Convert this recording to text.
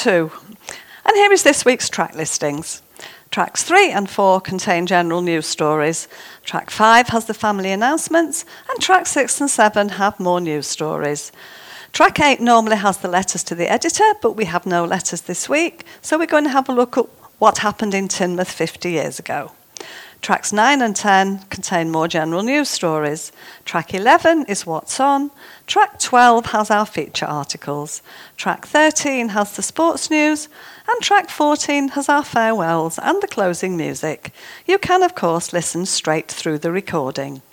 2. And here is this week's track listings. Tracks 3 and 4 contain general news stories. Track 5 has the family announcements, and track 6 and 7 have more news stories. Track 8 normally has the letters to the editor, but we have no letters this week, so we're going to have a look at what happened in Teignmouth 50 years ago. Tracks 9 and 10 contain more general news stories. Track 11 is What's On. Track 12 has our feature articles. Track 13 has the sports news. And track 14 has our farewells and the closing music. You can, of course, listen straight through the recording.